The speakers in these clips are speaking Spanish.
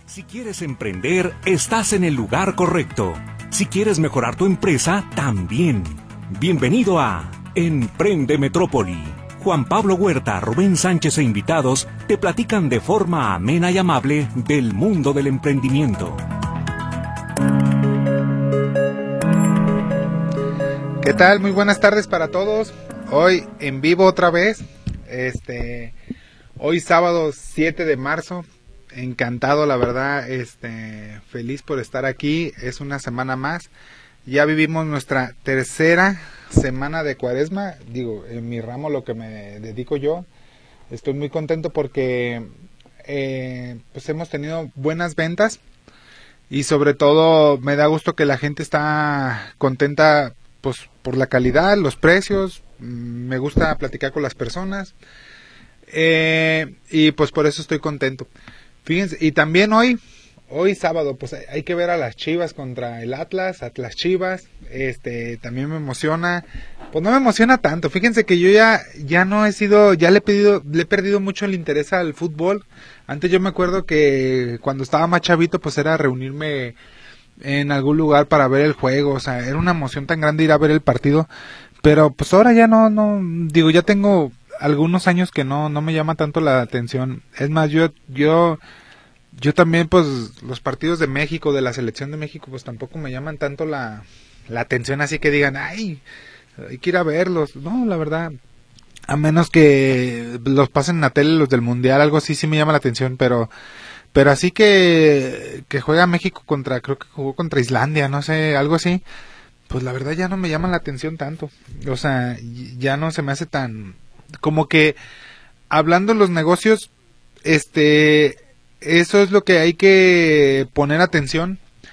Si quieres emprender, estás en el lugar correcto. Si quieres mejorar tu empresa, también. Bienvenido a Emprende Metrópoli. Juan Pablo Huerta, Rubén Sánchez e invitados te platican de forma amena y amable del mundo del emprendimiento. ¿Qué tal? Muy buenas tardes para todos. Hoy en vivo otra vez. Hoy sábado 7 de marzo. Encantado, la verdad, feliz por estar aquí. Es una semana más. Ya vivimos nuestra tercera semana de Cuaresma. Digo, en mi ramo, lo que me dedico yo, estoy muy contento porque pues hemos tenido buenas ventas y sobre todo me da gusto que la gente está contenta pues por la calidad, los precios. Me gusta platicar con las personas y pues por eso estoy contento. Fíjense, y también hoy sábado, pues hay que ver a las Chivas contra el Atlas Chivas. También me emociona. Pues no me emociona tanto. Fíjense que yo ya no he sido, le he perdido mucho el interés al fútbol. Antes yo me acuerdo que cuando estaba más chavito, pues era reunirme en algún lugar para ver el juego. O sea, era una emoción tan grande ir a ver el partido. Pero pues ahora ya no, digo, ya tengo algunos años que no me llama tanto la atención. Es más, yo también, pues, los partidos de México, de la selección de México, pues tampoco me llaman tanto la atención, así que digan, ay, hay que ir a verlos. No, la verdad, a menos que los pasen en la tele, los del Mundial, algo así sí me llama la atención, pero así que juega México creo que jugó contra Islandia, no sé, algo así, pues la verdad ya no me llama la atención tanto. O sea, ya no se me hace tan, como que, hablando de los negocios, eso es lo que hay que poner atención.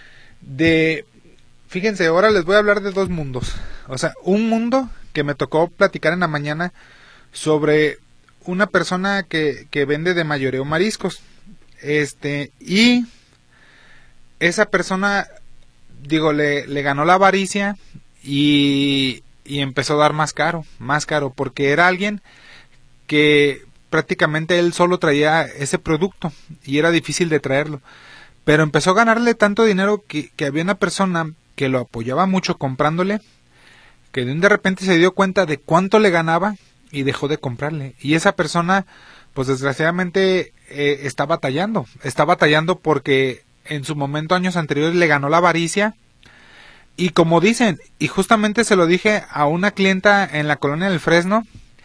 Fíjense, ahora les voy a hablar de dos mundos. O sea, un mundo que me tocó platicar en la mañana sobre una persona que vende de mayoreo mariscos. Y esa persona, digo, le ganó la avaricia y empezó a dar más caro, porque era alguien que prácticamente él solo traía ese producto y era difícil de traerlo, pero empezó a ganarle tanto dinero que había una persona que lo apoyaba mucho comprándole, que de repente se dio cuenta de cuánto le ganaba y dejó de comprarle. Y esa persona, pues desgraciadamente está batallando porque en su momento, años anteriores, le ganó la avaricia. Y como dicen, y justamente se lo dije a una clienta en la colonia del Fresno,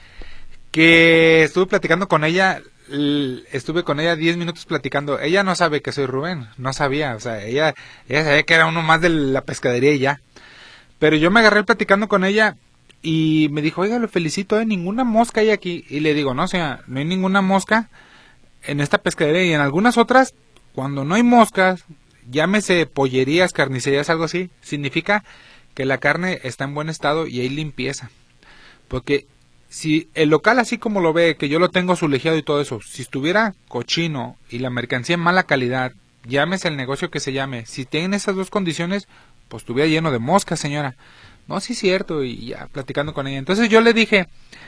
que estuve platicando con ella, estuve con ella 10 minutos platicando. Ella no sabe que soy Rubén, no sabía, o sea, ella sabía que era uno más de la pescadería y ya. Pero yo me agarré platicando con ella y me dijo, oiga, lo felicito, ninguna mosca hay aquí. Y le digo, no, o sea, no hay ninguna mosca en esta pescadería, y en algunas otras, cuando no hay moscas, llámese pollerías, carnicerías, algo así, significa que la carne está en buen estado y hay limpieza. Porque si el local, así como lo ve, que yo lo tengo azulejeado y todo eso, si estuviera cochino y la mercancía en mala calidad, llámese el negocio que se llame, si tienen esas dos condiciones, pues estuviera lleno de moscas, señora. No, sí es cierto, y ya platicando con ella. Entonces yo le dije,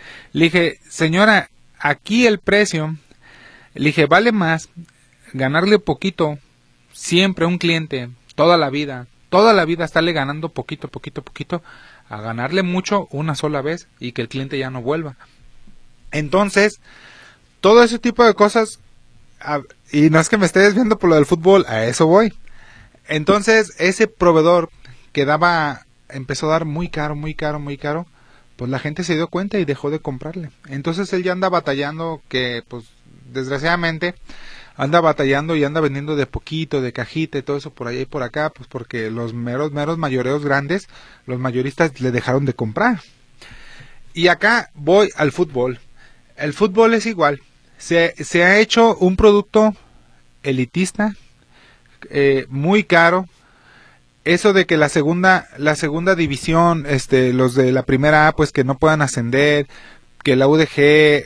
señora, aquí el precio, le dije, vale más ganarle poquito siempre a un cliente, toda la vida, estarle ganando poquito, a ganarle mucho una sola vez y que el cliente ya no vuelva. Entonces, todo ese tipo de cosas, y no es que me esté desviando por lo del fútbol, a eso voy. Entonces, ese proveedor que empezó a dar muy caro, pues la gente se dio cuenta y dejó de comprarle. Entonces él ya anda batallando, que pues desgraciadamente anda batallando y anda vendiendo de poquito, de cajita y todo eso por allá y por acá, pues porque los meros mayoreos grandes, los mayoristas le dejaron de comprar. Y acá voy al fútbol. El fútbol es igual. Se ha hecho un producto elitista, muy caro. Eso de que la segunda división, los de la primera A, pues que no puedan ascender, que la UDG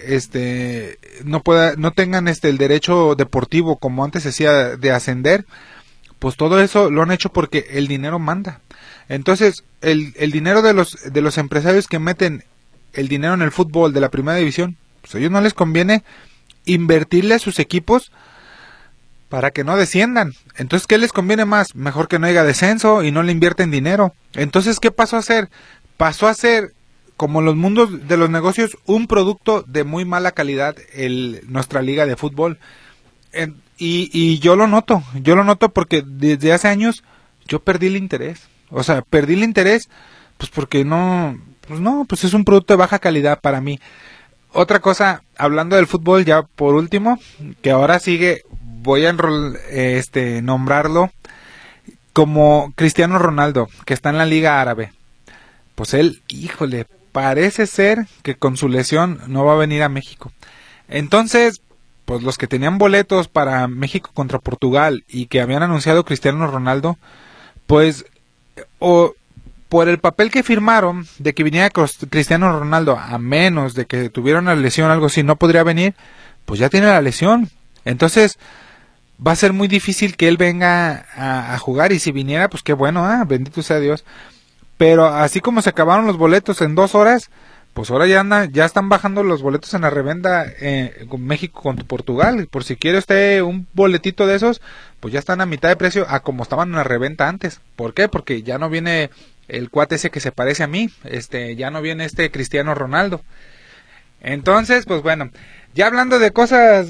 no tengan el derecho deportivo como antes se hacía de ascender, pues todo eso lo han hecho porque el dinero manda. Entonces el dinero de los empresarios que meten el dinero en el fútbol de la primera división, pues a ellos no les conviene invertirle a sus equipos para que no desciendan. Entonces, ¿qué les conviene más? Mejor que no haya descenso y no le invierten dinero. Entonces, ¿qué pasó a hacer? Pasó a ser, como los mundos de los negocios, un producto de muy mala calidad nuestra liga de fútbol. Y yo lo noto porque desde hace años yo perdí el interés. O sea, perdí el interés, pues porque pues es un producto de baja calidad para mí. Otra cosa, hablando del fútbol, ya por último, que ahora sigue, voy a nombrarlo como Cristiano Ronaldo, que está en la Liga Árabe. Pues él, híjole, parece ser que con su lesión no va a venir a México. Entonces, pues los que tenían boletos para México contra Portugal y que habían anunciado Cristiano Ronaldo, pues o por el papel que firmaron de que viniera Cristiano Ronaldo, a menos de que tuviera una lesión o algo así, no podría venir, pues ya tiene la lesión. Entonces va a ser muy difícil que él venga a jugar, y si viniera, pues qué bueno, bendito sea Dios. Pero así como se acabaron los boletos en 2 horas, pues ahora ya están bajando los boletos en la reventa con México contra Portugal. Por si quiere usted un boletito de esos, pues ya están a mitad de precio a como estaban en la reventa antes. ¿Por qué? Porque ya no viene el cuate ese que se parece a mí, ya no viene Cristiano Ronaldo. Entonces, pues bueno, ya hablando de cosas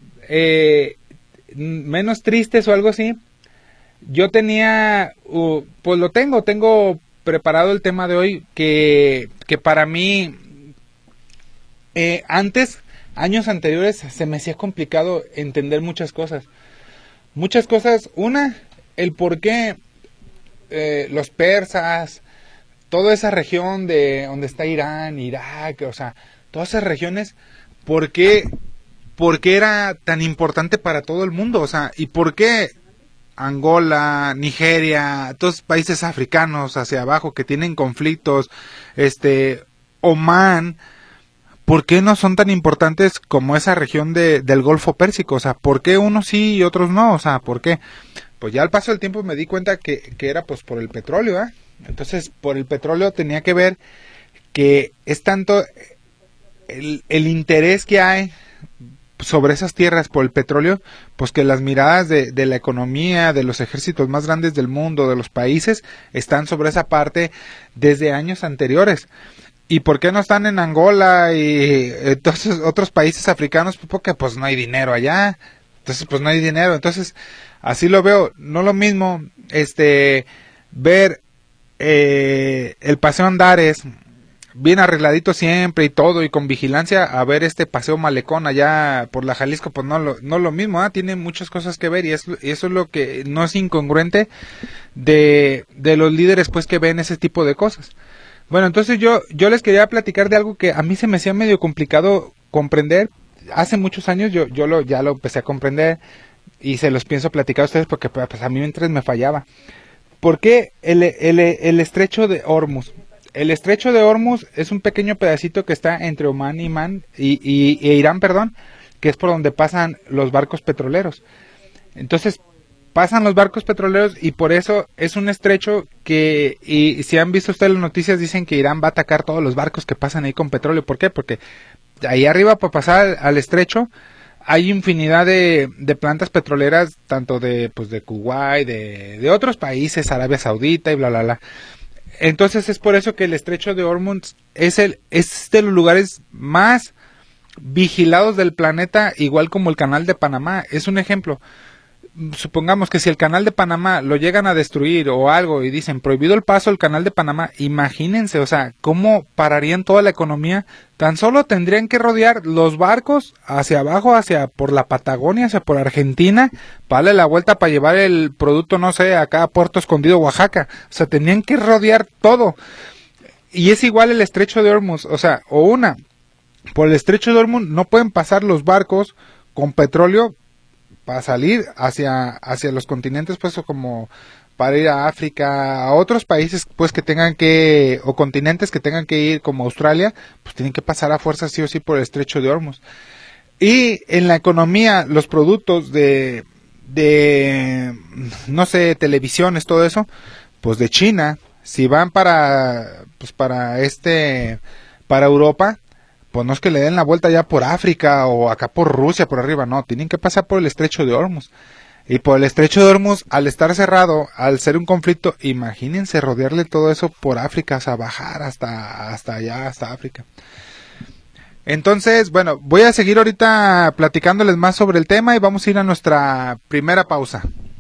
menos tristes o algo así, yo tenía, pues tengo preparado el tema de hoy, que para mí años anteriores se me hacía complicado entender muchas cosas. Una, el por qué los persas, toda esa región de donde está Irán, Irak, o sea, todas esas regiones, ¿por qué era tan importante para todo el mundo? O sea, ¿y por qué Angola, Nigeria, todos países africanos hacia abajo que tienen conflictos, Omán, ¿por qué no son tan importantes como esa región del Golfo Pérsico? O sea, ¿por qué unos sí y otros no? O sea, ¿por qué? Pues ya al paso del tiempo me di cuenta que era pues por el petróleo, Entonces, por el petróleo tenía que ver que es tanto el interés que hay sobre esas tierras por el petróleo, pues que las miradas de la economía, de los ejércitos más grandes del mundo, de los países, están sobre esa parte desde años anteriores. ¿Y por qué no están en Angola y entonces otros países africanos? Porque pues no hay dinero allá. Entonces pues no hay dinero. Entonces así lo veo. No lo mismo ver el Paseo Andares bien arregladito siempre y todo y con vigilancia, a ver Paseo Malecón allá por la Jalisco, pues no lo mismo, tiene muchas cosas que ver, y eso es lo que no es incongruente de los líderes pues que ven ese tipo de cosas. Bueno, entonces yo les quería platicar de algo que a mí se me hacía medio complicado comprender. Hace muchos años yo ya lo empecé a comprender y se los pienso platicar a ustedes porque pues a mí mientras me fallaba. ¿Por qué el estrecho de Hormuz? El estrecho de Hormuz es un pequeño pedacito que está entre Omán e Irán, que es por donde pasan los barcos petroleros. Entonces, pasan los barcos petroleros y por eso es un estrecho que, y si han visto ustedes las noticias, dicen que Irán va a atacar todos los barcos que pasan ahí con petróleo. ¿Por qué? Porque ahí arriba, para pasar al estrecho, hay infinidad de plantas petroleras, tanto de Kuwait, de otros países, Arabia Saudita y bla, bla, bla. Entonces es por eso que el estrecho de Hormuz es de los lugares más vigilados del planeta, igual como el canal de Panamá. Es un ejemplo. Supongamos que si el canal de Panamá lo llegan a destruir o algo y dicen prohibido el paso al canal de Panamá, imagínense, o sea, cómo pararían toda la economía. Tan solo tendrían que rodear los barcos hacia abajo, por la Patagonia, hacia por Argentina, para darle la vuelta para llevar el producto, no sé, acá a Puerto Escondido, Oaxaca. O sea, tenían que rodear todo. Y es igual el estrecho de Hormuz, o sea, por el estrecho de Hormuz no pueden pasar los barcos con petróleo para salir hacia los continentes, pues, o como para ir a África, a otros países, pues, o continentes que tengan que ir, como Australia, pues tienen que pasar a fuerza sí o sí por el estrecho de Hormuz. Y en la economía, los productos de no sé, televisiones, todo eso, pues de China, si van para Europa, pues no es que le den la vuelta ya por África o acá por Rusia, por arriba, no, tienen que pasar por el estrecho de Hormuz. Y por el estrecho de Hormuz, al estar cerrado, al ser un conflicto, imagínense rodearle todo eso por África, o sea, bajar hasta allá, hasta África. Entonces, bueno, voy a seguir ahorita platicándoles más sobre el tema y vamos a ir a nuestra primera pausa.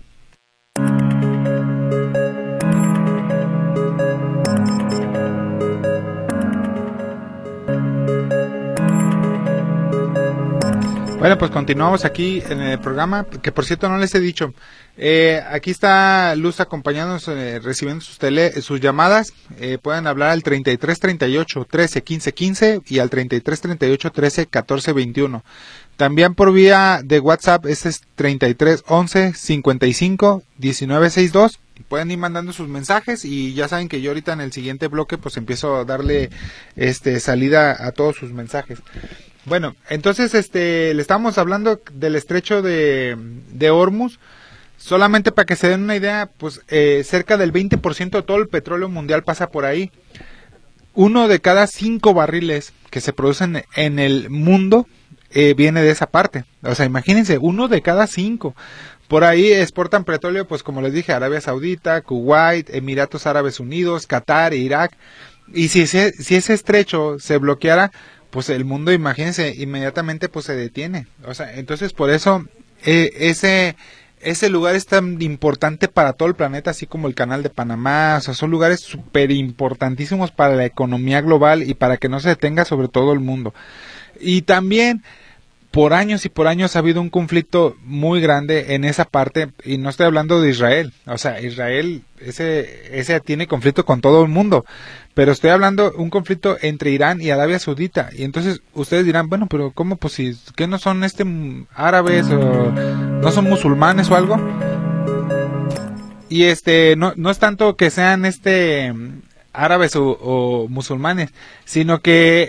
Bueno, pues continuamos aquí en el programa, que por cierto no les he dicho, aquí está Luz acompañándonos, recibiendo sus llamadas, pueden hablar al 33 38 13 15 15 y al 33 38 13 14 21. También por vía de WhatsApp, este es 33 11 55 19 62. Pueden ir mandando sus mensajes y ya saben que yo ahorita en el siguiente bloque pues empiezo a darle salida a todos sus mensajes. Bueno, entonces le estamos hablando del estrecho de Hormuz. Solamente para que se den una idea, pues cerca del 20% de todo el petróleo mundial pasa por ahí. 1 de cada 5 barriles que se producen en el mundo viene de esa parte. O sea, imagínense, 1 de cada 5. Por ahí exportan petróleo, pues como les dije, Arabia Saudita, Kuwait, Emiratos Árabes Unidos, Qatar, Irak. Y si ese estrecho se bloqueara, pues el mundo, imagínense, inmediatamente pues se detiene. O sea, entonces por eso ese lugar es tan importante para todo el planeta, así como el Canal de Panamá. O sea, son lugares súper importantísimos para la economía global y para que no se detenga sobre todo el mundo. Y también por años y por años ha habido un conflicto muy grande en esa parte, y no estoy hablando de Israel. O sea, Israel ese tiene conflicto con todo el mundo, pero estoy hablando un conflicto entre Irán y Arabia Saudita. Y entonces ustedes dirán, bueno, pero ¿cómo? Pues si ¿qué no son árabes o no son musulmanes o algo? Y no es tanto que sean árabes o musulmanes, sino que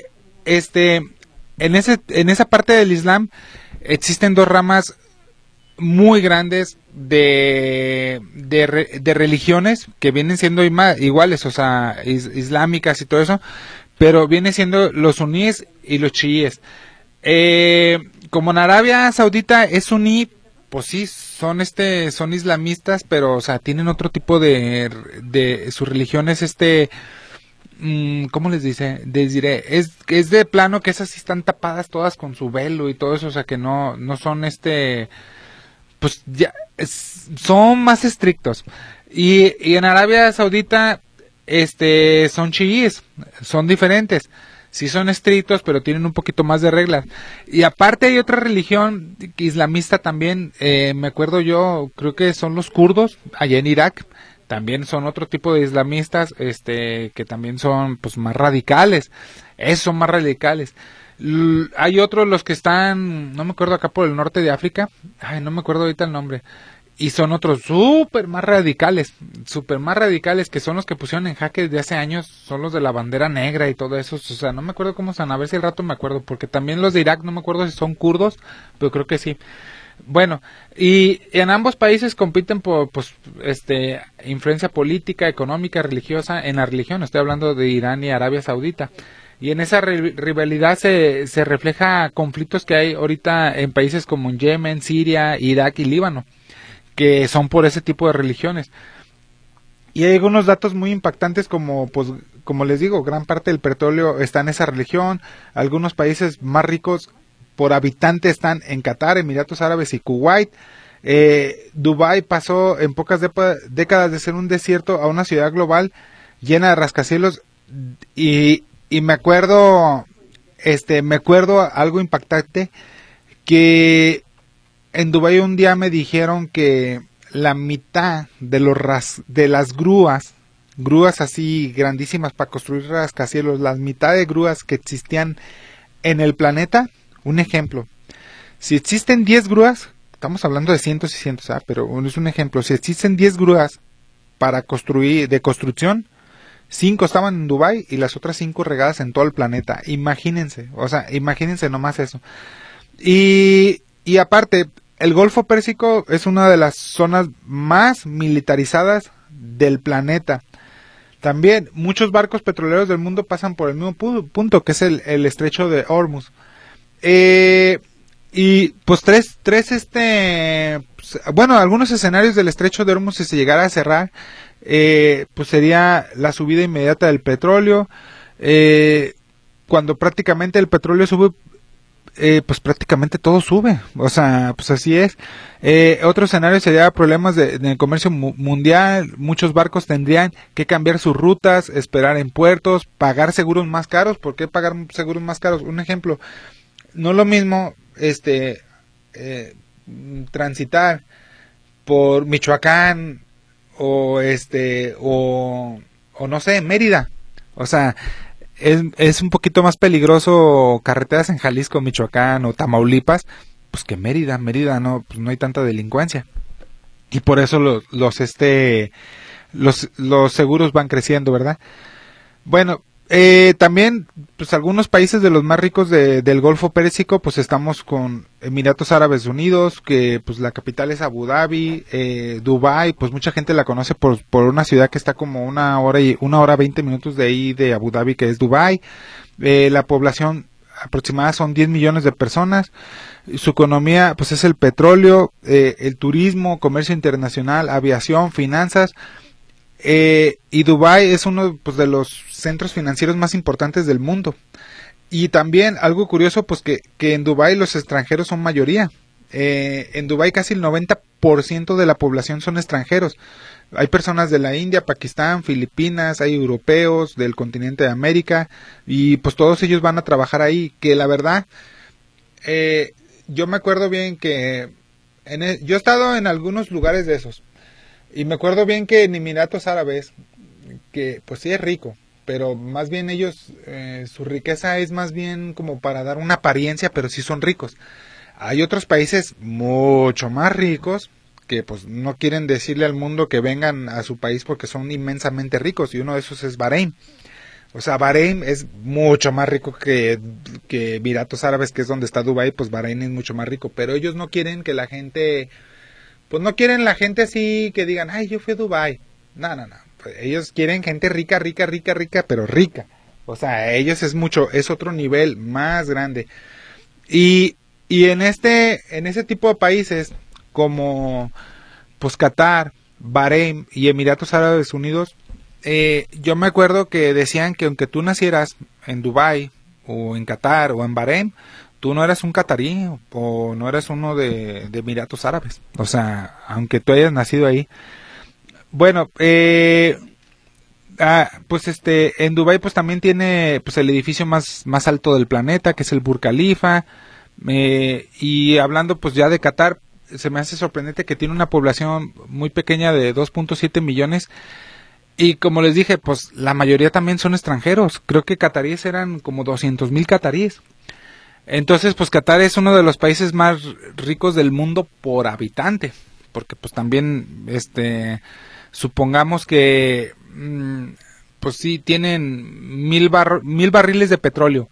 en esa parte del Islam existen dos ramas muy grandes de religiones que vienen siendo iguales, o sea, islámicas y todo eso, pero viene siendo los suníes y los chiíes. Como en Arabia Saudita es suní, pues sí, son islamistas, pero o sea, tienen otro tipo de su religión es ¿cómo les diré? Es de plano que esas sí están tapadas todas con su velo y todo eso, o sea que no son pues ya son más estrictos. Y en Arabia Saudita son chiíes, son diferentes. Sí son estrictos, pero tienen un poquito más de reglas. Y aparte hay otra religión islamista también, me acuerdo yo, creo que son los kurdos, allá en Irak. También son otro tipo de islamistas, que también son pues más radicales. Esos son más radicales. Hay otros, los que están, no me acuerdo, acá por el norte de África, no me acuerdo ahorita el nombre, y son otros súper más radicales, que son los que pusieron en jaque desde hace años, son los de la bandera negra y todo eso. O sea, no me acuerdo cómo son, a ver si al rato me acuerdo, porque también los de Irak, no me acuerdo si son kurdos, pero creo que sí. Bueno, y en ambos países compiten por influencia política, económica, religiosa. En la religión estoy hablando de Irán y Arabia Saudita, y en esa rivalidad se refleja conflictos que hay ahorita en países como Yemen, Siria, Irak y Líbano, que son por ese tipo de religiones. Y hay algunos datos muy impactantes como les digo, gran parte del petróleo está en esa religión. Algunos países más ricos por habitante están en Qatar, Emiratos Árabes y Kuwait. Dubái pasó en pocas décadas de ser un desierto a una ciudad global llena de rascacielos, y me acuerdo algo impactante, que en Dubái un día me dijeron que la mitad de las grúas así grandísimas para construir rascacielos, la mitad de grúas que existían en el planeta. Un ejemplo, si existen 10 grúas, estamos hablando de cientos y cientos, pero es un ejemplo, si existen 10 grúas de construcción, 5 estaban en Dubái y las otras 5 regadas en todo el planeta. Imagínense, imagínense nomás eso. Y aparte, el Golfo Pérsico es una de las zonas más militarizadas del planeta. También muchos barcos petroleros del mundo pasan por el mismo punto, que es el estrecho de Hormuz. Y pues bueno, algunos escenarios del estrecho de Hormuz, si se llegara a cerrar, pues sería la subida inmediata del petróleo, cuando prácticamente el petróleo sube, pues prácticamente todo sube, o sea, pues así es. Otro escenario sería problemas de comercio mundial, muchos barcos tendrían que cambiar sus rutas, esperar en puertos, pagar seguros más caros. ¿Por qué pagar seguros más caros? Un ejemplo, no es lo mismo transitar por Michoacán o no sé, Mérida, o sea, es un poquito más peligroso carreteras en Jalisco, Michoacán o Tamaulipas, pues que Mérida no, pues no hay tanta delincuencia. Y por eso los seguros van creciendo, ¿verdad? Bueno, también, pues algunos países de los más ricos del Golfo Pérsico, pues estamos con Emiratos Árabes Unidos, que pues la capital es Abu Dhabi, Dubái, pues mucha gente la conoce por una ciudad que está como una hora 20 minutos de ahí de Abu Dhabi, que es Dubái. La población aproximada son 10 millones de personas. Su economía pues es el petróleo, el turismo, comercio internacional, aviación, finanzas. Y Dubái es uno pues de los centros financieros más importantes del mundo. Y también algo curioso, pues que en Dubái los extranjeros son mayoría. En Dubái casi el 90% de la población son extranjeros. Hay personas de la India, Pakistán, Filipinas, hay europeos del continente de América, y pues todos ellos van a trabajar ahí, que la verdad, yo me acuerdo bien que yo he estado en algunos lugares de esos, y me acuerdo bien que en Emiratos Árabes, que pues sí es rico, pero más bien ellos, su riqueza es más bien como para dar una apariencia, pero sí son ricos. Hay otros países mucho más ricos que pues no quieren decirle al mundo que vengan a su país porque son inmensamente ricos, y uno de esos es Bahrein. O sea, Bahrein es mucho más rico que Emiratos Árabes, que es donde está Dubái. Pues Bahrein es mucho más rico, pero ellos no quieren que la gente, pues no quieren la gente así que digan, ay, yo fui a Dubái. No. Pues ellos quieren gente rica, pero rica. O sea, ellos es otro nivel más grande. Y en ese tipo de países como pues Qatar, Bahrein y Emiratos Árabes Unidos, yo me acuerdo que decían que aunque tú nacieras en Dubái o en Qatar o en Bahrein, tú no eras un catarí o no eras uno de Emiratos Árabes. O sea, aunque tú hayas nacido ahí. Bueno, pues en Dubái pues también tiene pues el edificio más alto del planeta, que es el Burj Khalifa. Y hablando pues ya de Qatar, se me hace sorprendente que tiene una población muy pequeña de 2.7 millones, y como les dije, pues la mayoría también son extranjeros. Creo que cataríes eran como 200,000 cataríes. Entonces pues Qatar es uno de los países más ricos del mundo por habitante, porque pues también supongamos que pues sí tienen 1,000 barriles de petróleo,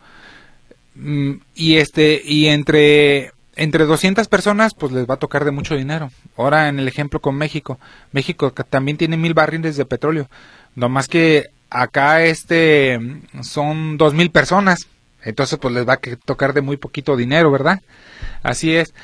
y entre 200 personas pues les va a tocar de mucho dinero. Ahora en el ejemplo con México también tiene 1,000 barriles de petróleo, no más que acá son 2,000 personas, entonces pues les va a tocar de muy poquito dinero, ¿verdad? Así es.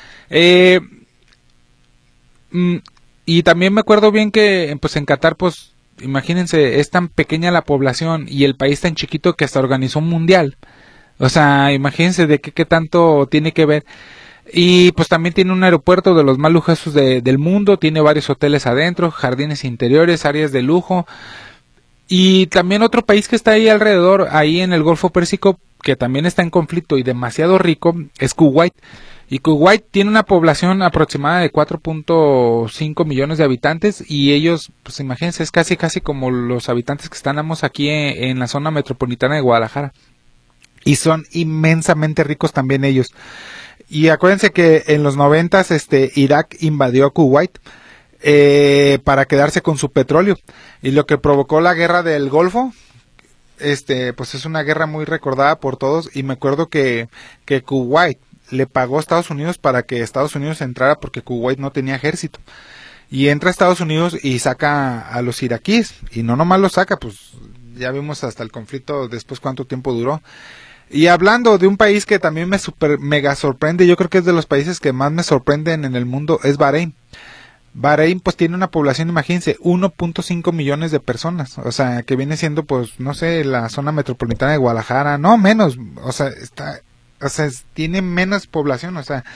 Y también me acuerdo bien que pues en Qatar, pues imagínense, es tan pequeña la población y el país tan chiquito que hasta organizó un mundial. O sea, imagínense de qué tanto tiene que ver. Y pues también tiene un aeropuerto de los más lujosos del mundo, tiene varios hoteles adentro, jardines interiores, áreas de lujo. Y también otro país que está ahí alrededor, ahí en el Golfo Pérsico, que también está en conflicto y demasiado rico, es Kuwait. Y Kuwait tiene una población aproximada de 4.5 millones de habitantes, y ellos, pues imagínense, es casi como los habitantes que estamos aquí en la zona metropolitana de Guadalajara. Y son inmensamente ricos también ellos. Y acuérdense que en los 90 Irak invadió a Kuwait para quedarse con su petróleo, y lo que provocó la guerra del Golfo, pues es una guerra muy recordada por todos. Y me acuerdo que Kuwait le pagó a Estados Unidos para que Estados Unidos entrara, porque Kuwait no tenía ejército, y entra a Estados Unidos y saca a los iraquíes, y no nomás los saca, pues ya vimos hasta el conflicto después cuánto tiempo duró. Y hablando de un país que también me super mega sorprende, yo creo que es de los países que más me sorprenden en el mundo, es Bahrein. Bahrein pues tiene una población, imagínense, 1.5 millones de personas, o sea, que viene siendo pues, no sé, la zona metropolitana de Guadalajara, no menos, o sea, tiene menos población, o sea,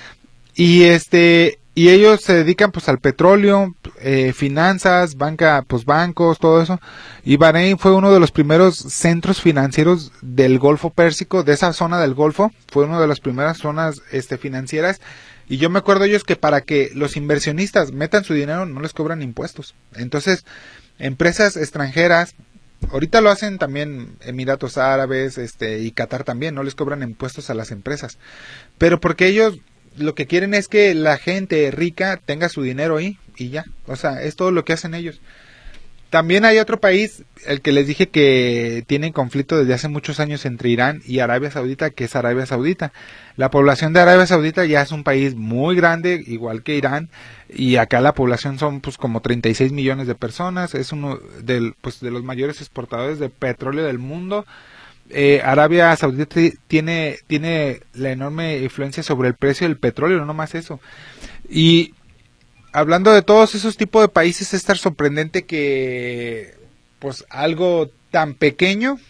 y ellos se dedican pues al petróleo, finanzas, pues bancos, todo eso. Y Bahrein fue uno de los primeros centros financieros del Golfo Pérsico, de esa zona del Golfo, fue una de las primeras zonas financieras. Y yo me acuerdo ellos que para que los inversionistas metan su dinero no les cobran impuestos. Entonces, empresas extranjeras, ahorita lo hacen también Emiratos Árabes, y Qatar también, no les cobran impuestos a las empresas. Pero porque ellos lo que quieren es que la gente rica tenga su dinero ahí y ya, o sea, es todo lo que hacen ellos. También hay otro país, el que les dije que tienen conflicto desde hace muchos años entre Irán y Arabia Saudita, que es Arabia Saudita. La población de Arabia Saudita ya es un país muy grande, igual que Irán, y acá la población son pues como 36 millones de personas, es uno de los mayores exportadores de petróleo del mundo. Arabia Saudita tiene la enorme influencia sobre el precio del petróleo, no nomás eso. Y hablando de todos esos tipos de países, es tan sorprendente que pues algo tan pequeño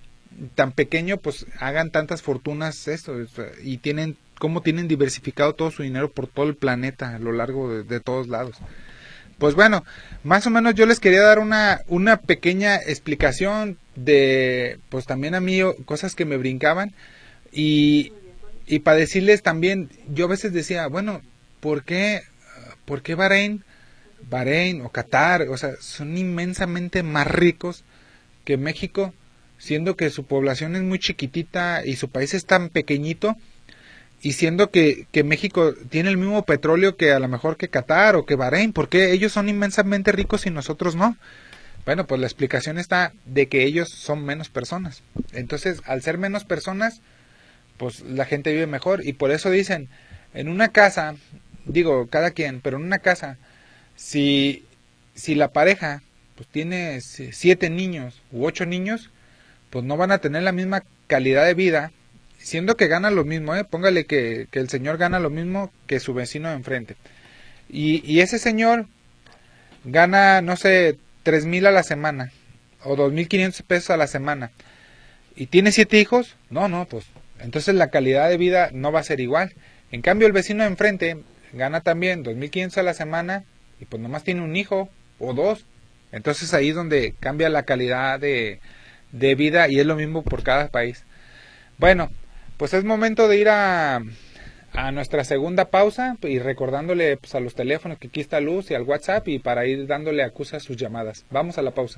pues hagan tantas fortunas y tienen diversificado todo su dinero por todo el planeta a lo largo de todos lados. Pues bueno, más o menos yo les quería dar una pequeña explicación de, pues también a mí, cosas que me brincaban, y para decirles también, yo a veces decía, bueno, ¿por qué Bahrein o Qatar, o sea, son inmensamente más ricos que México, siendo que su población es muy chiquitita y su país es tan pequeñito? Y siendo que México tiene el mismo petróleo que a lo mejor que Qatar o que Bahrein, ¿por qué ellos son inmensamente ricos y nosotros no? Bueno, pues la explicación está de que ellos son menos personas. Entonces, al ser menos personas, pues la gente vive mejor. Y por eso dicen, en una casa, digo, cada quien, pero en una casa, si la pareja pues tiene 7 niños u 8 niños, pues no van a tener la misma calidad de vida, siendo que gana lo mismo, póngale que el señor gana lo mismo que su vecino de enfrente. Y ese señor gana, no sé, 3,000 a la semana, o 2,500 pesos a la semana, y tiene 7 hijos, no, pues, entonces la calidad de vida no va a ser igual. En cambio, el vecino de enfrente gana también 2,500 a la semana, y pues nomás tiene un hijo, o 2, entonces ahí es donde cambia la calidad de vida, y es lo mismo por cada país. Bueno, pues es momento de ir a nuestra segunda pausa y recordándole pues, a los teléfonos que aquí está Luz y al WhatsApp, y para ir dándole acusa a sus llamadas. Vamos a la pausa.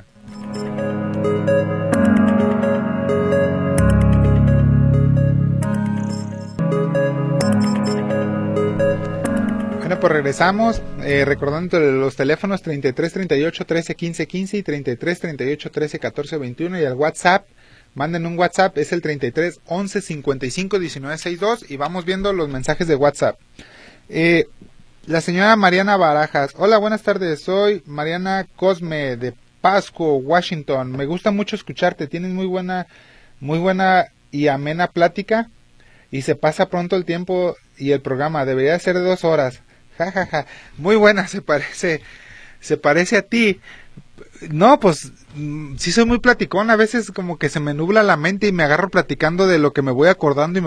Bueno, pues regresamos, recordando los teléfonos 33 38 13 15 15 y 33 38 13 14 21, y al WhatsApp. Manden un WhatsApp, es el 33 11 55 19 62, y vamos viendo los mensajes de WhatsApp. La señora Mariana Barajas, hola, buenas tardes, soy Mariana Cosme de Pasco, Washington. Me gusta mucho escucharte, tienes muy buena y amena plática, y se pasa pronto el tiempo, y el programa debería ser de 2 horas. Ja, ja, ja. Muy buena, se parece a ti. No, pues sí soy muy platicón, a veces como que se me nubla la mente y me agarro platicando de lo que me voy acordando.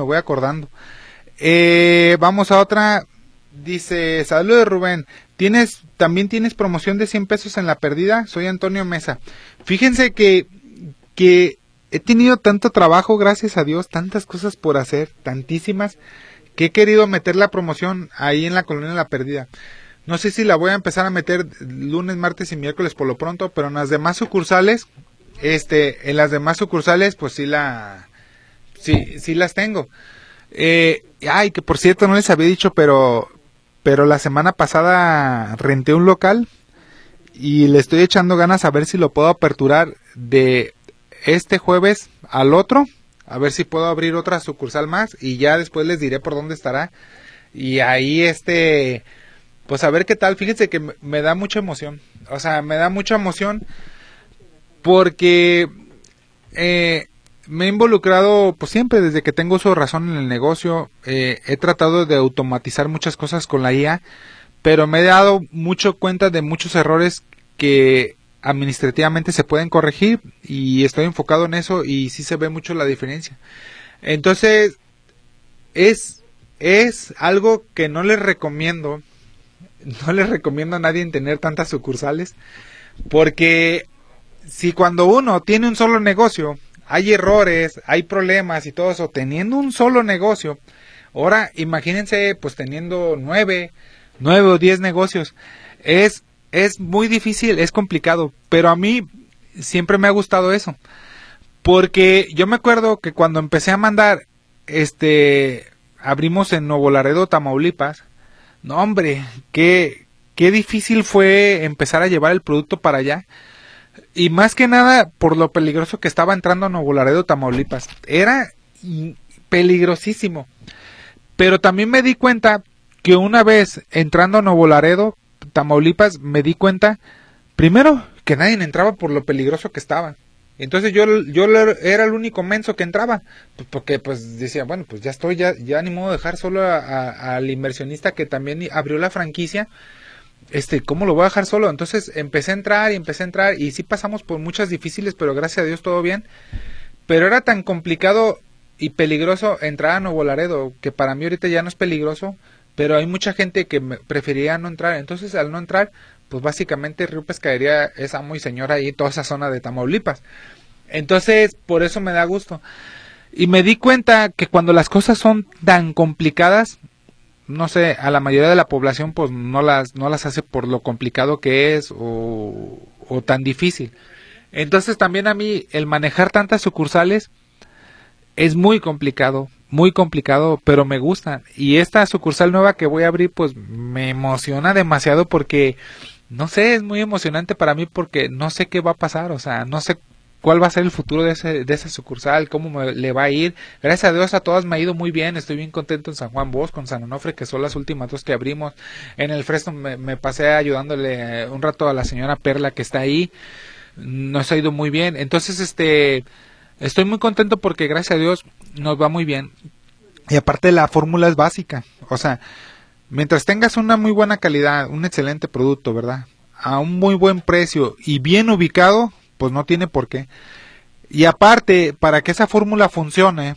Vamos a otra. Dice, saludos Rubén, ¿también tienes promoción de 100 pesos en la perdida? Soy Antonio Mesa. Fíjense que he tenido tanto trabajo, gracias a Dios, tantas cosas por hacer, tantísimas, que he querido meter la promoción ahí en la colonia La Perdida. No sé si la voy a empezar a meter lunes, martes y miércoles por lo pronto, pero en las demás sucursales, pues sí las tengo. Que por cierto no les había dicho, pero la semana pasada renté un local y le estoy echando ganas a ver si lo puedo aperturar de este jueves al otro, a ver si puedo abrir otra sucursal más, y ya después les diré por dónde estará. Y ahí pues a ver qué tal. Fíjense que me da mucha emoción. O sea, me da mucha emoción porque me he involucrado pues siempre desde que tengo uso de razón en el negocio. He tratado de automatizar muchas cosas con la IA, pero me he dado mucho cuenta de muchos errores que administrativamente se pueden corregir y estoy enfocado en eso y sí se ve mucho la diferencia. Entonces es algo que no les recomiendo a nadie en tener tantas sucursales, porque si cuando uno tiene un solo negocio hay errores, hay problemas y todo eso, teniendo un solo negocio, ahora imagínense pues teniendo 9 o 10 negocios, es muy difícil, es complicado, pero a mí siempre me ha gustado eso, porque yo me acuerdo que cuando empecé a mandar, abrimos en Nuevo Laredo, Tamaulipas. No, hombre, qué difícil fue empezar a llevar el producto para allá. Y más que nada por lo peligroso que estaba entrando a Nuevo Laredo, Tamaulipas. Era peligrosísimo. Pero también me di cuenta que una vez entrando a Nuevo Laredo, Tamaulipas, me di cuenta, primero, que nadie entraba por lo peligroso que estaba. Entonces yo era el único menso que entraba, porque pues decía, bueno, pues ya estoy, ya ni modo de dejar solo al inversionista que también abrió la franquicia, ¿cómo lo voy a dejar solo? Entonces empecé a entrar y sí pasamos por muchas difíciles, pero gracias a Dios todo bien, pero era tan complicado y peligroso entrar a Nuevo Laredo, que para mí ahorita ya no es peligroso, pero hay mucha gente que preferiría no entrar. Entonces al no entrar, pues básicamente Río Pescadería es amo y señor ahí, toda esa zona de Tamaulipas. Entonces, por eso me da gusto. Y me di cuenta que cuando las cosas son tan complicadas, no sé, a la mayoría de la población pues no las hace por lo complicado que es o tan difícil. Entonces también a mí el manejar tantas sucursales es muy complicado, pero me gusta. Y esta sucursal nueva que voy a abrir pues me emociona demasiado porque no sé, es muy emocionante para mí porque no sé qué va a pasar, o sea, no sé cuál va a ser el futuro de esa sucursal, cómo le va a ir. Gracias a Dios a todas me ha ido muy bien, estoy bien contento en San Juan Bosco, en San Onofre, que son las últimas 2 que abrimos. En el Fresno me pasé ayudándole un rato a la señora Perla que está ahí, nos ha ido muy bien. Entonces, estoy muy contento porque gracias a Dios nos va muy bien. Y aparte la fórmula es básica, o sea, mientras tengas una muy buena calidad, un excelente producto, ¿verdad? A un muy buen precio y bien ubicado, pues no tiene por qué. Y aparte, para que esa fórmula funcione,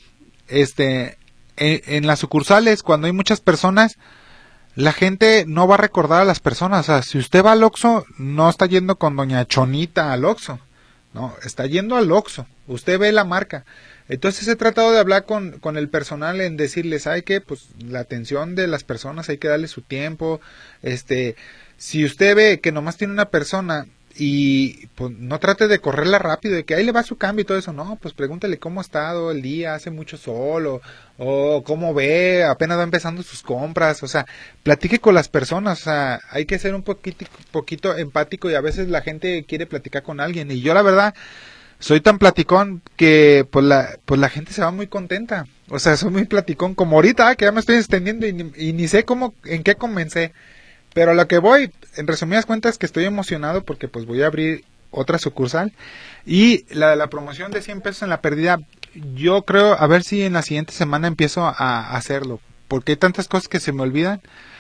en las sucursales, cuando hay muchas personas, la gente no va a recordar a las personas. O sea, si usted va al Oxxo, no está yendo con doña Chonita al Oxxo, no, está yendo al Oxxo. Usted ve la marca. Entonces he tratado de hablar con el personal en decirles, ¿sabe qué? Pues la atención de las personas hay que darle su tiempo. Si usted ve que nomás tiene una persona y pues no trate de correrla rápido, de que ahí le va su cambio y todo eso, no, pues pregúntele cómo ha estado el día, hace mucho sol o cómo ve, apenas va empezando sus compras, o sea, platique con las personas, o sea, hay que ser un poquito empático y a veces la gente quiere platicar con alguien y yo la verdad soy tan platicón que pues la gente se va muy contenta, o sea, soy muy platicón como ahorita que ya me estoy extendiendo y ni sé en qué comencé. Pero a lo que voy, en resumidas cuentas, que estoy emocionado porque pues voy a abrir otra sucursal y la promoción de 100 pesos en la pérdida, yo creo, a ver si en la siguiente semana empiezo a hacerlo, porque hay tantas cosas que se me olvidan.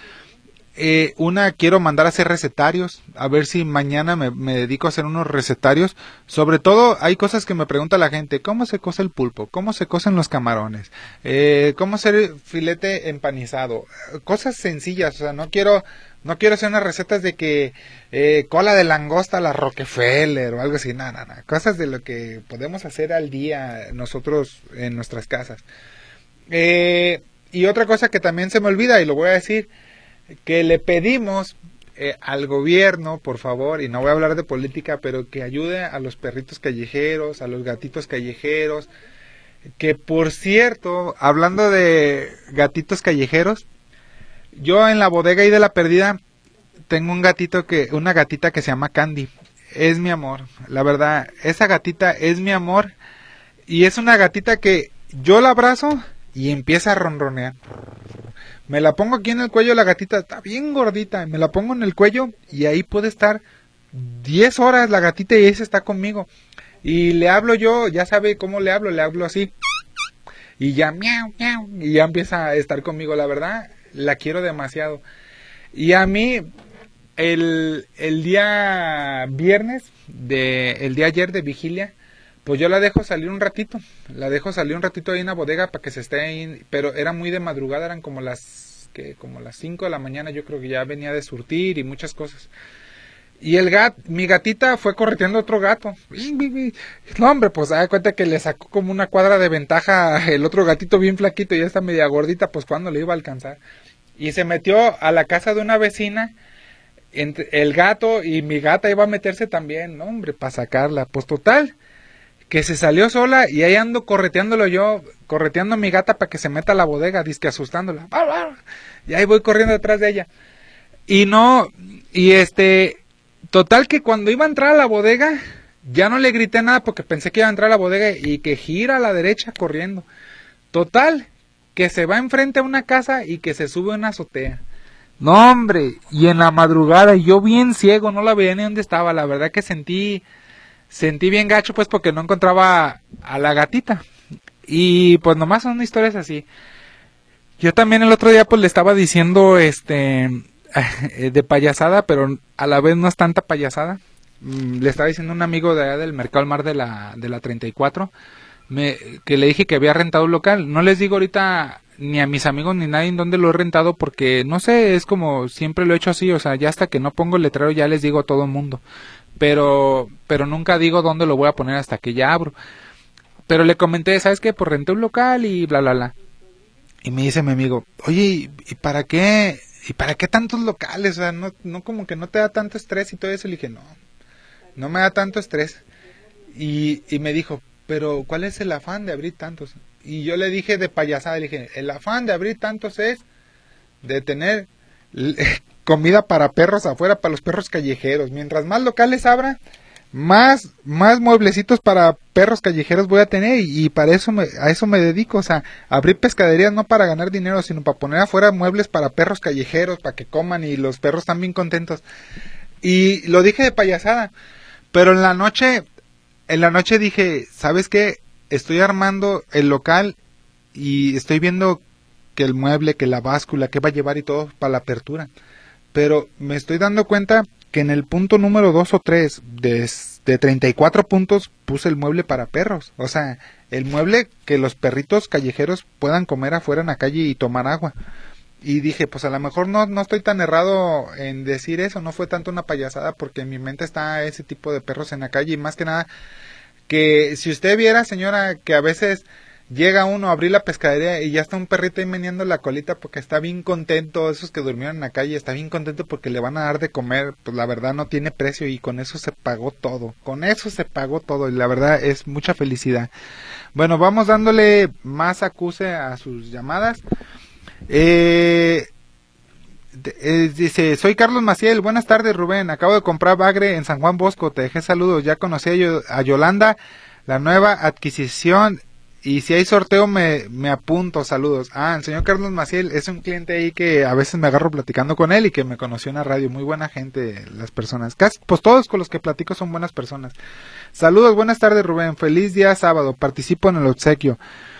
Quiero mandar a hacer recetarios, a ver si mañana me dedico a hacer unos recetarios. Sobre todo hay cosas que me pregunta la gente, ¿cómo se cose el pulpo? ¿Cómo se cocen los camarones? ¿Cómo hacer filete empanizado? Cosas sencillas, o sea, no quiero hacer unas recetas de que cola de langosta a la Rockefeller o algo así, no, cosas de lo que podemos hacer al día nosotros en nuestras casas. Y otra cosa que también se me olvida y lo voy a decir, que le pedimos al gobierno, por favor, y no voy a hablar de política, pero que ayude a los perritos callejeros, a los gatitos callejeros, que por cierto, hablando de gatitos callejeros, yo en la bodega ahí de la Perdida tengo una gatita que se llama Candy, es mi amor, la verdad, esa gatita es mi amor, y es una gatita que yo la abrazo y empieza a ronronear. Me la pongo aquí en el cuello, la gatita está bien gordita, me la pongo en el cuello y ahí puede estar 10 horas la gatita y ahí se está conmigo. Y le hablo yo, ya sabe cómo le hablo así. Y ya miau, miau, y ya empieza a estar conmigo, la verdad, la quiero demasiado. Y a mí, el día viernes, el día ayer de vigilia, pues yo la dejo salir un ratito ahí en la bodega para que se esté ahí, pero era muy de madrugada, eran como las 5 de la mañana, yo creo que ya venía de surtir y muchas cosas. Y mi gatita fue correteando otro gato. No, hombre, pues se da cuenta que le sacó como una cuadra de ventaja el otro gatito bien flaquito y ya está media gordita, pues cuando le iba a alcanzar. Y se metió a la casa de una vecina, entre el gato y mi gata iba a meterse también, no, hombre, para sacarla. Pues total, que se salió sola y ahí ando correteando a mi gata para que se meta a la bodega, disque asustándola. Y ahí voy corriendo detrás de ella. Total que cuando iba a entrar a la bodega, ya no le grité nada porque pensé que iba a entrar a la bodega y que gira a la derecha corriendo. Total, que se va enfrente a una casa y que se sube a una azotea. No, hombre, y en la madrugada, yo bien ciego, no la veía ni dónde estaba. La verdad que sentí bien gacho, pues, porque no encontraba a la gatita. Y pues nomás son historias así. Yo también el otro día pues le estaba diciendo de payasada, pero a la vez no es tanta payasada. Le estaba diciendo a un amigo de allá del Mercado al Mar de la 34, que le dije que había rentado un local. No les digo ahorita ni a mis amigos ni nadie en dónde lo he rentado porque no sé, es como siempre lo he hecho así, o sea, ya hasta que no pongo el letrero ya les digo a todo el mundo. Pero nunca digo dónde lo voy a poner hasta que ya abro. Pero le comenté, ¿sabes qué? Pues renté un local y bla bla bla. Y me dice mi amigo, oye, ¿y para qué? ¿Y para qué tantos locales? O sea, no como que no te da tanto estrés y todo eso. Le dije, no me da tanto estrés. Y me dijo, pero ¿cuál es el afán de abrir tantos? Y yo le dije de payasada, le dije, el afán de abrir tantos es de tener comida para perros afuera, para los perros callejeros. Mientras más locales abra, más mueblecitos para perros callejeros voy a tener y para eso a eso me dedico, o sea, abrir pescaderías no para ganar dinero, sino para poner afuera muebles para perros callejeros, para que coman y los perros están bien contentos. Y lo dije de payasada, pero en la noche dije, ¿sabes qué? Estoy armando el local y estoy viendo que el mueble, que la báscula, que va a llevar y todo para la apertura. Pero me estoy dando cuenta que en el punto número 2 o 3 de 34 puntos puse el mueble para perros. O sea, el mueble que los perritos callejeros puedan comer afuera en la calle y tomar agua. Y dije, pues a lo mejor no estoy tan errado en decir eso, no fue tanto una payasada porque en mi mente está ese tipo de perros en la calle y más que nada que si usted viera, señora, que a veces llega uno a abrir la pescadería y ya está un perrito ahí meneando la colita porque está bien contento, esos que durmieron en la calle, está bien contento porque le van a dar de comer, pues la verdad no tiene precio y con eso se pagó todo y la verdad es mucha felicidad. Bueno, vamos dándole más acuse a sus llamadas. Dice, soy Carlos Maciel, buenas tardes Rubén, acabo de comprar bagre en San Juan Bosco, te dejé saludos, ya conocí a Yolanda, la nueva adquisición, y si hay sorteo me apunto, saludos. El señor Carlos Maciel es un cliente ahí que a veces me agarro platicando con él y que me conoció en la radio, muy buena gente las personas, casi, pues todos con los que platico son buenas personas. Saludos, buenas tardes Rubén, feliz día sábado, participo en el obsequio.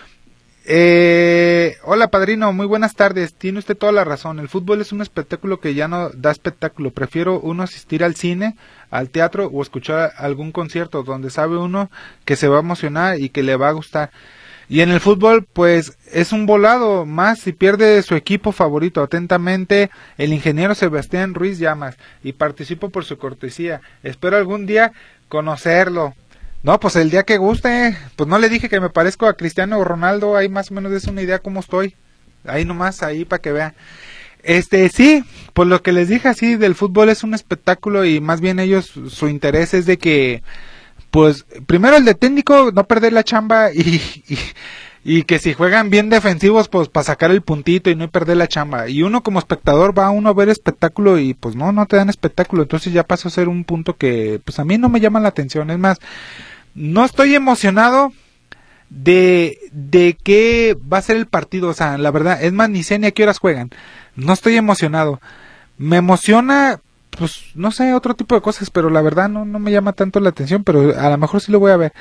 Hola padrino, muy buenas tardes, tiene usted toda la razón, el fútbol es un espectáculo que ya no da espectáculo, prefiero uno asistir al cine, al teatro o escuchar algún concierto donde sabe uno que se va a emocionar y que le va a gustar. Y en el fútbol pues es un volado, más si pierde su equipo favorito. Atentamente el ingeniero Sebastián Ruiz Llamas, y participo por su cortesía, espero algún día conocerlo. No, pues el día que guste, pues no le dije que me parezco a Cristiano Ronaldo, ahí más o menos es una idea cómo estoy, ahí nomás, ahí para que vean. Sí, pues lo que les dije así del fútbol es un espectáculo y más bien ellos, su interés es de que, pues, primero el de técnico, no perder la chamba y que si juegan bien defensivos, pues para sacar el puntito y no perder la chamba. Y uno como espectador va uno a ver espectáculo y pues no te dan espectáculo, entonces ya pasó a ser un punto que pues a mí no me llama la atención, es más, no estoy emocionado de qué va a ser el partido, o sea, la verdad, es más, ni sé ni a qué horas juegan, no estoy emocionado, me emociona pues no sé, otro tipo de cosas, pero la verdad no me llama tanto la atención, pero a lo mejor sí lo voy a ver.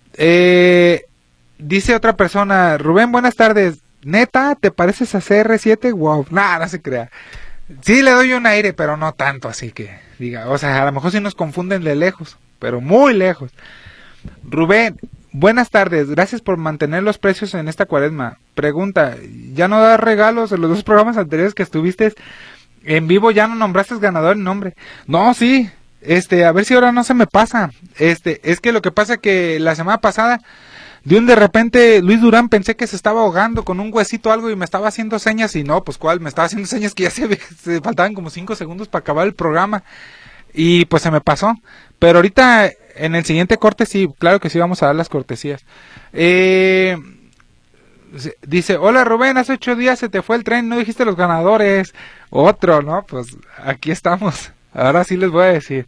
Dice otra persona, Rubén, buenas tardes. Neta, ¿te pareces a CR7? Wow, nada, no se crea. Sí le doy un aire, pero no tanto, así que diga, o sea, a lo mejor sí nos confunden de lejos, pero muy lejos. Rubén, buenas tardes, gracias por mantener los precios en esta cuaresma. Pregunta, ¿ya no das regalos en los 2 programas anteriores que estuviste en vivo? ¿Ya no nombraste ganador en nombre? No, sí, a ver si ahora no se me pasa. Es que lo que pasa que la semana pasada de repente Luis Durán pensé que se estaba ahogando con un huesito o algo y me estaba haciendo señas y no, pues cuál, me estaba haciendo señas que ya se faltaban como 5 segundos para acabar el programa y pues se me pasó, pero ahorita en el siguiente corte sí, claro que sí vamos a dar las cortesías. Dice, hola Rubén, hace 8 días se te fue el tren, no dijiste los ganadores. Otro, ¿no? Pues aquí estamos, ahora sí les voy a decir.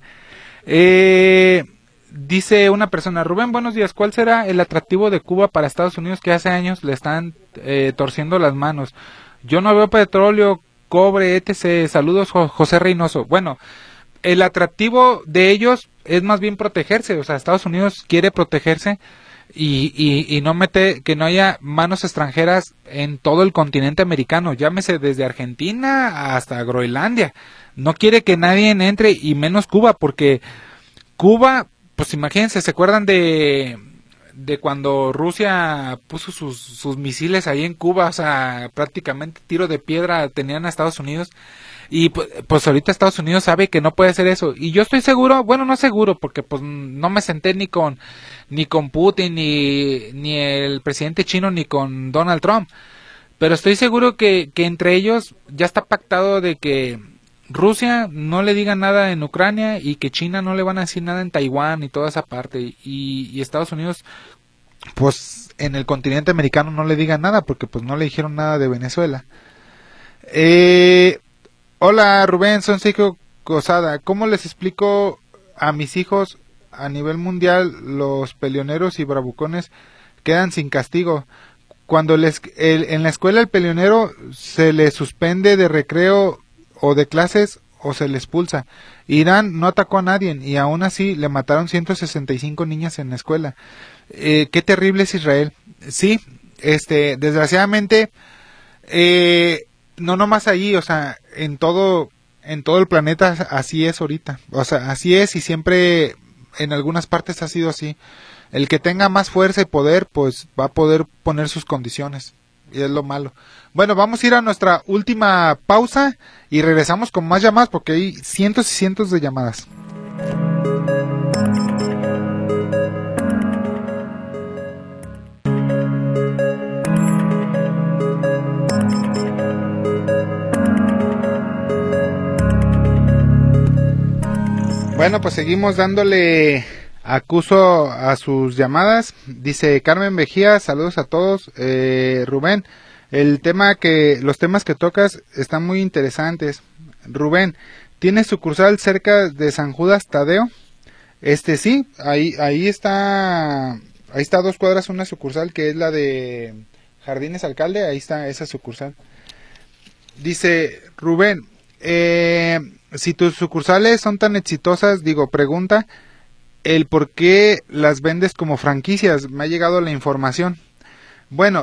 Dice una persona, Rubén, buenos días, ¿cuál será el atractivo de Cuba para Estados Unidos que hace años le están torciendo las manos? Yo no veo petróleo, cobre, etc. Saludos, José Reynoso. Bueno, el atractivo de ellos es más bien protegerse, o sea, Estados Unidos quiere protegerse y no mete, que no haya manos extranjeras en todo el continente americano, llámese desde Argentina hasta Groenlandia. No quiere que nadie entre y menos Cuba, porque Cuba, pues imagínense, ¿se acuerdan de cuando Rusia puso sus misiles ahí en Cuba? O sea, prácticamente tiro de piedra tenían a Estados Unidos. Y pues ahorita Estados Unidos sabe que no puede hacer eso. Y yo estoy seguro, bueno, no seguro, porque pues no me senté ni con Putin, ni el presidente chino, ni con Donald Trump. Pero estoy seguro que entre ellos ya está pactado de que Rusia no le diga nada en Ucrania y que China no le van a decir nada en Taiwán y toda esa parte. Y Estados Unidos, pues en el continente americano no le diga nada porque pues no le dijeron nada de Venezuela. Hola Rubén, son Seiko Cosada. ¿Cómo les explico a mis hijos a nivel mundial los peleoneros y bravucones quedan sin castigo? Cuando en la escuela el peleonero se le suspende de recreo o de clases o se le expulsa. Irán no atacó a nadie y aún así le mataron 165 niñas en la escuela. Qué terrible es Israel. Sí, desgraciadamente, no nomás allí, o sea, en todo el planeta así es ahorita. O sea, así es y siempre en algunas partes ha sido así. El que tenga más fuerza y poder, pues va a poder poner sus condiciones. Y es lo malo. Bueno, vamos a ir a nuestra última pausa y regresamos con más llamadas porque hay cientos y cientos de llamadas. Bueno, pues seguimos dándole acuso a sus llamadas. Dice Carmen Vejía, saludos a todos. Rubén, los temas que tocas están muy interesantes. Rubén, ¿tienes sucursal cerca de San Judas Tadeo? Sí, ahí está a 2 cuadras una sucursal que es la de Jardines Alcalde, ahí está esa sucursal. Dice Rubén, si tus sucursales son tan exitosas, pregunta el por qué las vendes como franquicias. Me ha llegado la información. Bueno,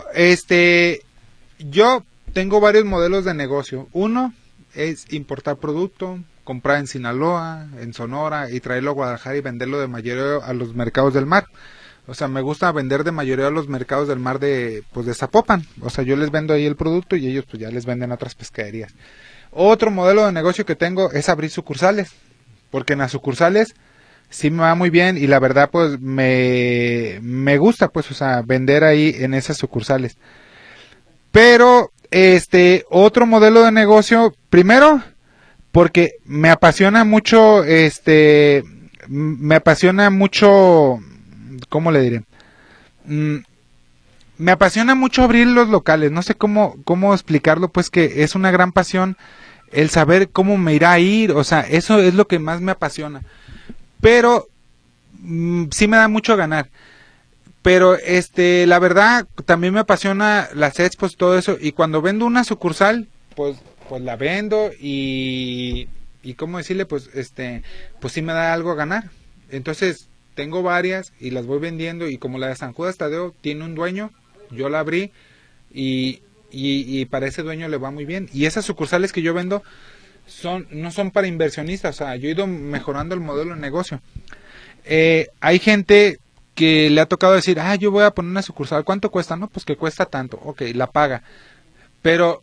yo tengo varios modelos de negocio. Uno es importar producto, comprar en Sinaloa, en Sonora y traerlo a Guadalajara y venderlo de mayoreo a los mercados del mar. O sea, me gusta vender de mayoreo a los mercados del mar de Zapopan. O sea, yo les vendo ahí el producto y ellos pues ya les venden a otras pescaderías. Otro modelo de negocio que tengo es abrir sucursales, porque en las sucursales sí me va muy bien y la verdad pues me gusta pues, o sea, vender ahí en esas sucursales. Pero otro modelo de negocio, primero porque me apasiona mucho ¿cómo le diré? Me apasiona mucho abrir los locales, no sé cómo explicarlo, pues que es una gran pasión el saber cómo me irá a ir, o sea, eso es lo que más me apasiona. Pero sí me da mucho ganar. Pero la verdad también me apasiona las expos, todo eso, y cuando vendo una sucursal, pues la vendo y y cómo decirle, pues sí me da algo a ganar. Entonces tengo varias y las voy vendiendo, y como la de San Judas Tadeo tiene un dueño, yo la abrí y para ese dueño le va muy bien. Y esas sucursales que yo vendo no son para inversionistas, o sea, yo he ido mejorando el modelo de negocio. Hay gente que le ha tocado decir, yo voy a poner una sucursal, ¿cuánto cuesta? No, pues que cuesta tanto, ok, la paga, pero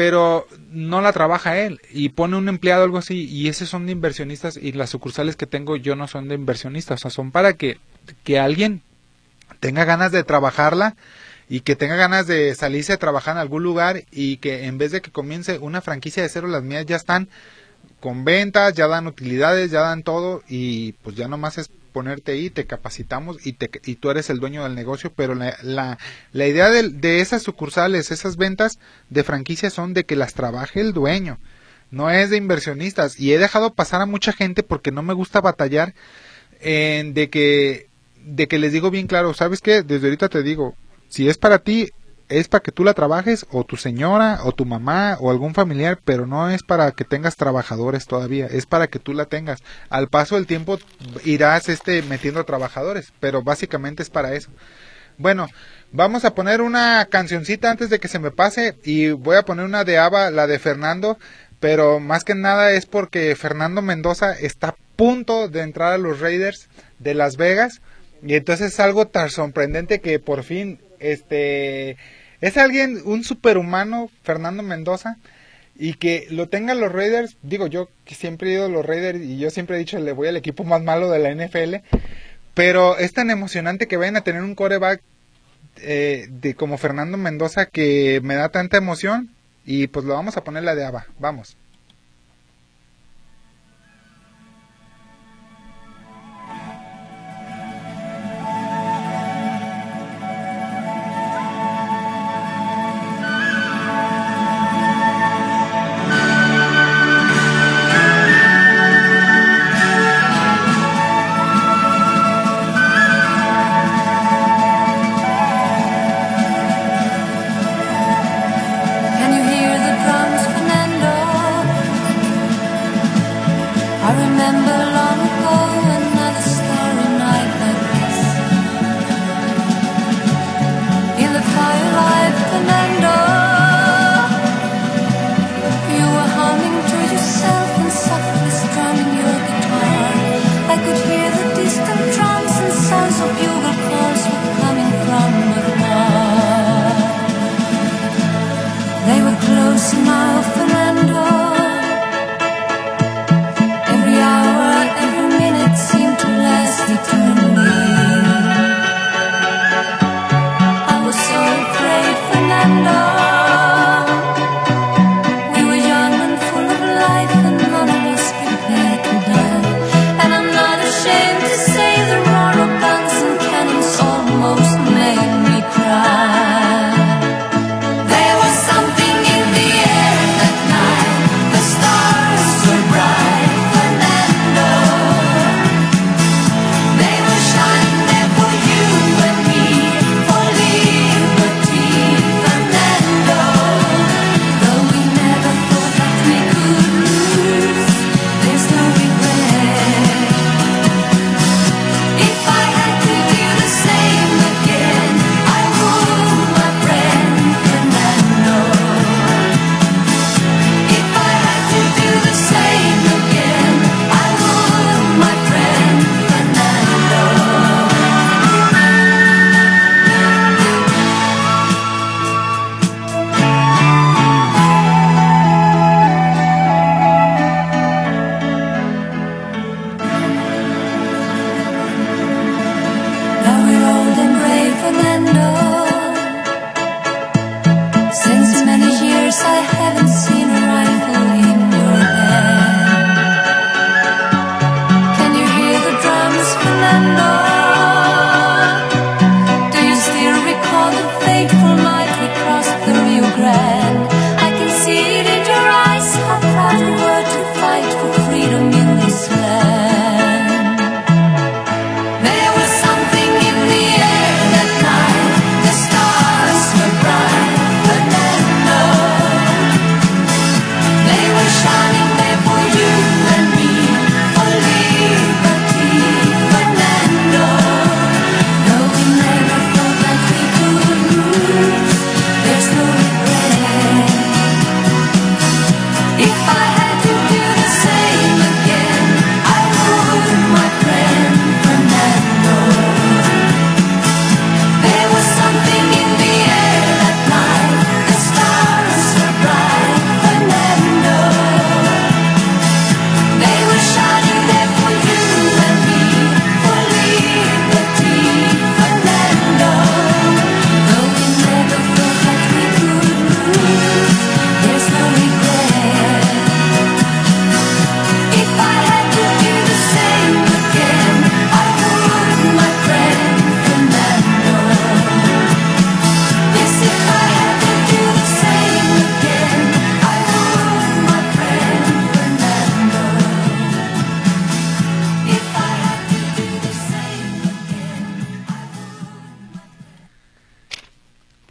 no la trabaja él, y pone un empleado o algo así, y esos son de inversionistas, y las sucursales que tengo yo no son de inversionistas, o sea, son para que alguien tenga ganas de trabajarla, y que tenga ganas de salirse a trabajar en algún lugar, y que en vez de que comience una franquicia de cero, las mías ya están con ventas, ya dan utilidades, ya dan todo, y pues ya nomás es ponerte ahí, te capacitamos y tú eres el dueño del negocio. Pero la idea de esas sucursales, esas ventas de franquicias, son de que las trabaje el dueño, no es de inversionistas. Y he dejado pasar a mucha gente porque no me gusta batallar de que les digo bien claro, ¿sabes qué? Desde ahorita te digo, si es para ti, es para que tú la trabajes, o tu señora, o tu mamá, o algún familiar, pero no es para que tengas trabajadores todavía, es para que tú la tengas. Al paso del tiempo irás metiendo trabajadores, pero básicamente es para eso. Bueno, vamos a poner una cancioncita antes de que se me pase, y voy a poner una de ABBA, la de Fernando, pero más que nada es porque Fernando Mendoza está a punto de entrar a los Raiders de Las Vegas, y entonces es algo tan sorprendente que por fin es alguien, un superhumano, Fernando Mendoza, y que lo tengan los Raiders. Digo, yo que siempre he ido a los Raiders y yo siempre he dicho, le voy al equipo más malo de la NFL, pero es tan emocionante que vayan a tener un quarterback como Fernando Mendoza, que me da tanta emoción. Y pues lo vamos a poner la de ABBA, vamos. Every hour, every minute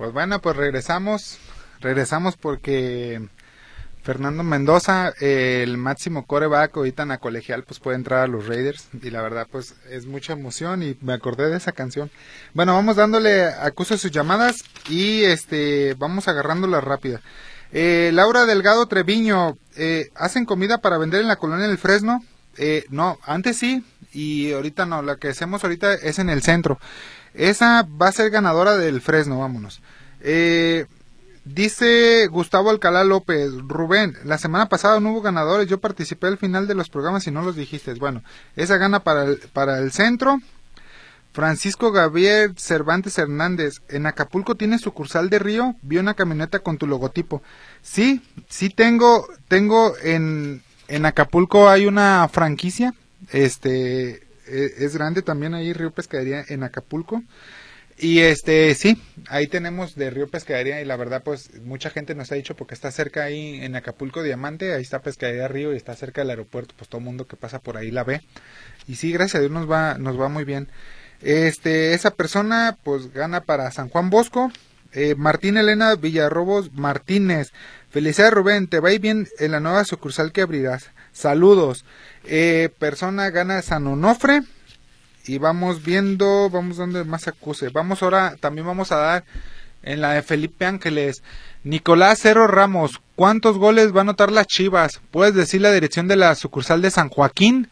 Pues bueno, pues regresamos porque Fernando Mendoza, el máximo quarterback ahorita en la colegial, pues puede entrar a los Raiders y la verdad pues es mucha emoción y me acordé de esa canción. Bueno, vamos dándole acuso a sus llamadas y vamos agarrándola rápida. Laura Delgado Treviño, ¿hacen comida para vender en la colonia del Fresno? No, antes sí y ahorita no, la que hacemos ahorita es en el centro. Esa va a ser ganadora del Fresno, vámonos. Dice Gustavo Alcalá López, Rubén, la semana pasada no hubo ganadores, yo participé al final de los programas y no los dijiste. Bueno, esa gana para el centro. Francisco Gabriel Cervantes Hernández, en Acapulco tienes sucursal de Río, vi una camioneta con tu logotipo. Sí tengo en Acapulco hay una franquicia, es grande también ahí Río Pescadería en Acapulco. Y sí, ahí tenemos de Río Pescadería y la verdad pues mucha gente nos ha dicho porque está cerca ahí en Acapulco Diamante, ahí está Pescadería Río y está cerca del aeropuerto, pues todo el mundo que pasa por ahí la ve. Y sí, gracias a Dios nos va muy bien. Esa persona pues gana para San Juan Bosco. Martín Elena Villarrobos Martínez, felicidades Rubén, te va a ir bien en la nueva sucursal que abrirás. Saludos. Persona gana San Onofre. Y vamos dando más acuse. También vamos a dar en la de Felipe Ángeles. Nicolás Cero Ramos, ¿cuántos goles va a anotar las Chivas? ¿Puedes decir la dirección de la sucursal de San Joaquín?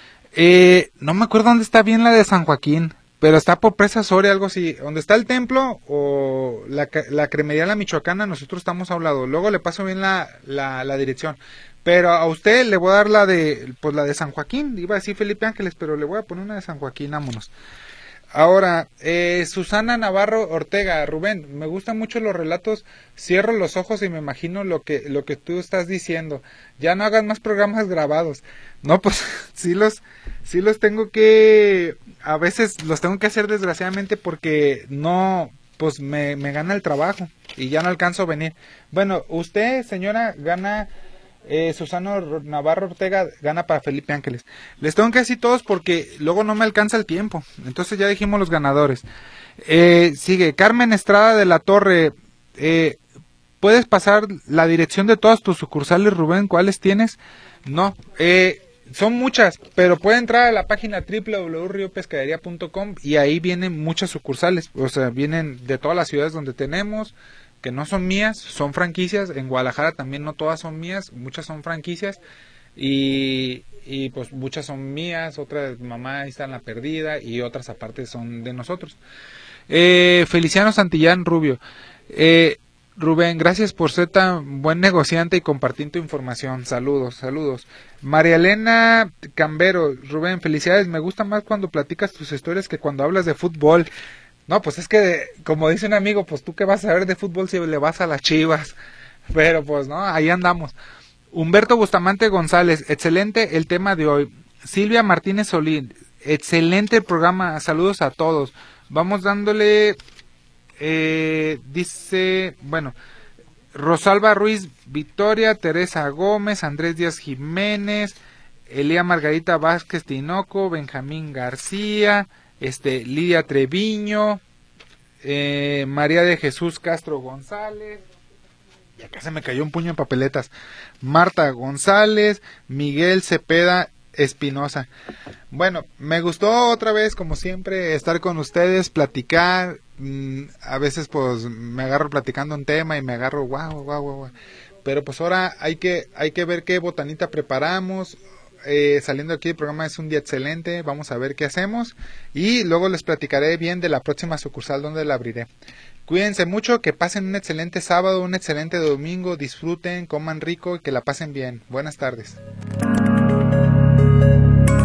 No me acuerdo dónde está bien la de San Joaquín, pero está por Presa Soria, algo así. Donde está el templo o la cremería La Michoacana, nosotros estamos a un lado. Luego le paso bien la dirección. Pero a usted le voy a dar la de San Joaquín. Iba a decir Felipe Ángeles, pero le voy a poner una de San Joaquín, vámonos. Ahora, Susana Navarro Ortega, Rubén, me gustan mucho los relatos, cierro los ojos y me imagino lo que tú estás diciendo. Ya no hagas más programas grabados. No, pues sí los tengo que, a veces los tengo que hacer desgraciadamente porque no, pues me gana el trabajo y ya no alcanzo a venir. Bueno, usted, señora, gana... Susana Navarro Ortega gana para Felipe Ángeles. Les tengo que decir todos porque luego no me alcanza el tiempo. Entonces ya dijimos los ganadores. Sigue Carmen Estrada de la Torre. ¿Puedes pasar la dirección de todas tus sucursales, Rubén? ¿Cuáles tienes? No, son muchas, pero puede entrar a la página www.riopescadería.com y ahí vienen muchas sucursales. O sea, vienen de todas las ciudades donde tenemos, que no son mías, son franquicias. En Guadalajara también no todas son mías, muchas son franquicias y pues muchas son mías, otras mamá ahí está en la perdida y otras aparte son de nosotros. Feliciano Santillán Rubio, Rubén, gracias por ser tan buen negociante y compartir tu información. Saludos. María Elena Cambero, Rubén, felicidades, me gusta más cuando platicas tus historias que cuando hablas de fútbol. No, pues es que, como dice un amigo, pues tú qué vas a saber de fútbol si le vas a las Chivas. Pero pues no, ahí andamos. Humberto Bustamante González, excelente el tema de hoy. Silvia Martínez Solín, excelente el programa, saludos a todos. Vamos dándole, dice, bueno, Rosalba Ruiz Victoria, Teresa Gómez, Andrés Díaz Jiménez, Elía Margarita Vázquez Tinoco, Benjamín García, Lidia Treviño, María de Jesús Castro González, y acá se me cayó un puño en papeletas, Marta González, Miguel Cepeda Espinosa. Bueno, me gustó otra vez, como siempre, estar con ustedes, platicar. A veces pues me agarro platicando un tema y me agarro guau. Pero pues ahora hay que ver qué botanita preparamos. Saliendo aquí el programa es un día excelente, vamos a ver qué hacemos y luego les platicaré bien de la próxima sucursal donde la abriré. Cuídense mucho, que pasen un excelente sábado, un excelente domingo, disfruten, coman rico y que la pasen bien. Buenas tardes.